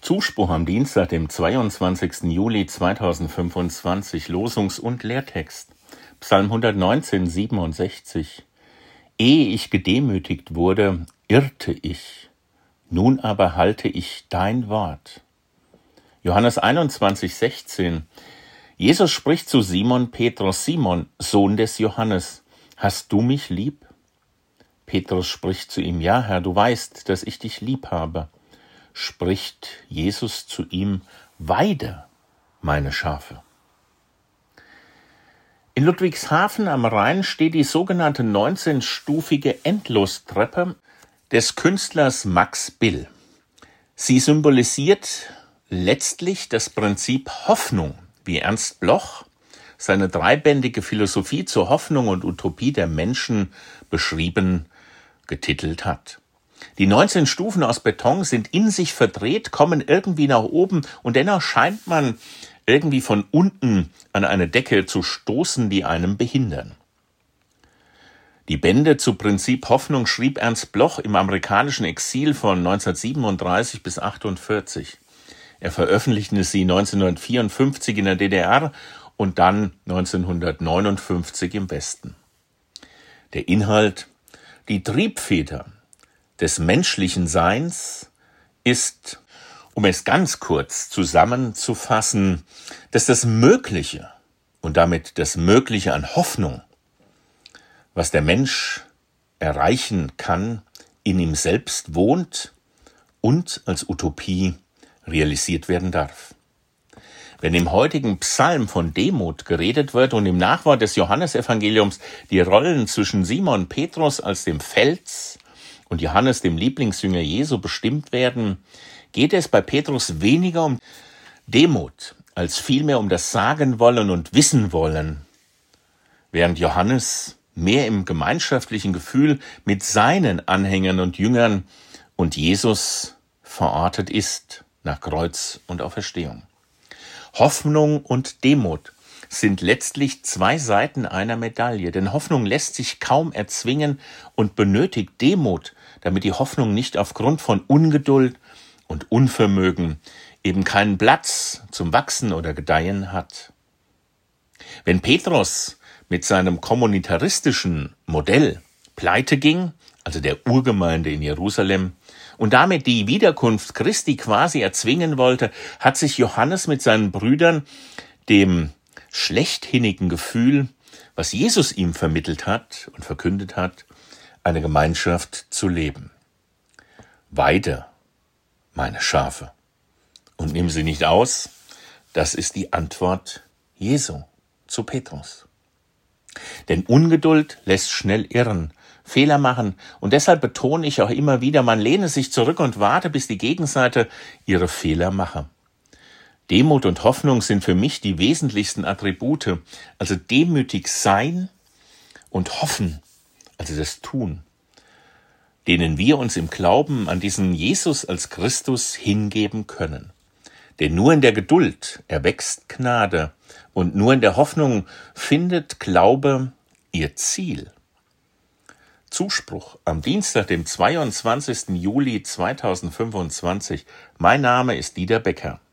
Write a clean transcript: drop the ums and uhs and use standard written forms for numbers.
Zuspruch am Dienstag, dem 22. Juli 2025, Losungs- und Lehrtext, Psalm 119, 67. Ehe ich gedemütigt wurde, irrte ich, nun aber halte ich dein Wort. Johannes 21, 16. Jesus spricht zu Simon Petrus: Simon, Sohn des Johannes, hast du mich lieb? Petrus spricht zu ihm: Ja, Herr, du weißt, dass ich dich lieb habe. Spricht Jesus zu ihm: Weide meine Schafe. In Ludwigshafen am Rhein steht die sogenannte 19-stufige Endlostreppe des Künstlers Max Bill. Sie symbolisiert letztlich das Prinzip Hoffnung, wie Ernst Bloch seine dreibändige Philosophie zur Hoffnung und Utopie der Menschen beschrieben, getitelt hat. Die 19 Stufen aus Beton sind in sich verdreht, kommen irgendwie nach oben und dennoch scheint man irgendwie von unten an eine Decke zu stoßen, die einem behindern. Die Bände zu Prinzip Hoffnung schrieb Ernst Bloch im amerikanischen Exil von 1937 bis 1948. Er veröffentlichte sie 1954 in der DDR und dann 1959 im Westen. Der Inhalt: Die Triebfeder des menschlichen Seins ist, um es ganz kurz zusammenzufassen, dass das Mögliche und damit das Mögliche an Hoffnung, was der Mensch erreichen kann, in ihm selbst wohnt und als Utopie realisiert werden darf. Wenn im heutigen Psalm von Demut geredet wird und im Nachwort des Johannesevangeliums die Rollen zwischen Simon Petrus als dem Fels und Johannes, dem Lieblingsjünger Jesu, bestimmt werden, geht es bei Petrus weniger um Demut als vielmehr um das Sagen wollen und Wissen wollen, während Johannes mehr im gemeinschaftlichen Gefühl mit seinen Anhängern und Jüngern und Jesus verortet ist, nach Kreuz und Auferstehung. Hoffnung und Demut sind letztlich zwei Seiten einer Medaille, denn Hoffnung lässt sich kaum erzwingen und benötigt Demut, damit die Hoffnung nicht aufgrund von Ungeduld und Unvermögen eben keinen Platz zum Wachsen oder Gedeihen hat. Wenn Petrus mit seinem kommunitaristischen Modell pleite ging, also der Urgemeinde in Jerusalem, und damit die Wiederkunft Christi quasi erzwingen wollte, hat sich Johannes mit seinen Brüdern dem schlechthinnigen Gefühl, was Jesus ihm vermittelt hat und verkündet hat, eine Gemeinschaft zu leben. Weide meine Schafe und nimm sie nicht aus, das ist die Antwort Jesu zu Petrus. Denn Ungeduld lässt schnell irren, Fehler machen, und deshalb betone ich auch immer wieder, man lehne sich zurück und warte, bis die Gegenseite ihre Fehler mache. Demut und Hoffnung sind für mich die wesentlichsten Attribute, also demütig sein und hoffen, also das Tun, denen wir uns im Glauben an diesen Jesus als Christus hingeben können. Denn nur in der Geduld erwächst Gnade und nur in der Hoffnung findet Glaube ihr Ziel. Zuspruch am Dienstag, dem 22. Juli 2025. Mein Name ist Dieter Becker.